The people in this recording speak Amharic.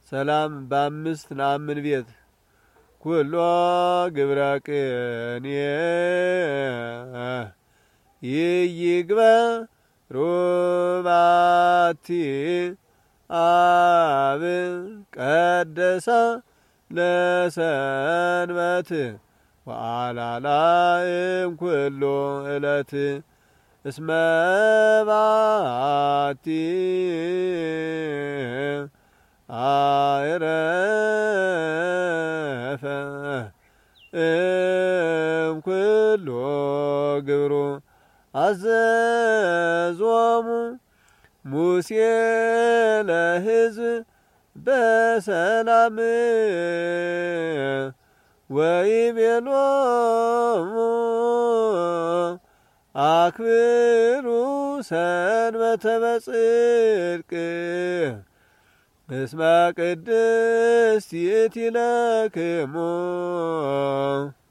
ሰላም በአምስት ነአምን ቤት ኩሎ ግብረ ቅኔ ይይግበሩ ባቲ አብ ቀደሳ ለሰንበት ወአላላእም ኩሎ እለት እስመ ባቲ አይረፈ እምኩሎ ግብሩ አዘዞሙ ሙሴ ለሕዝብ በሰላም ወይቤሎሙ አክብሩ ሰንበተ በጽድቅ እስመ ቅድስት ይእቲ ለክሙ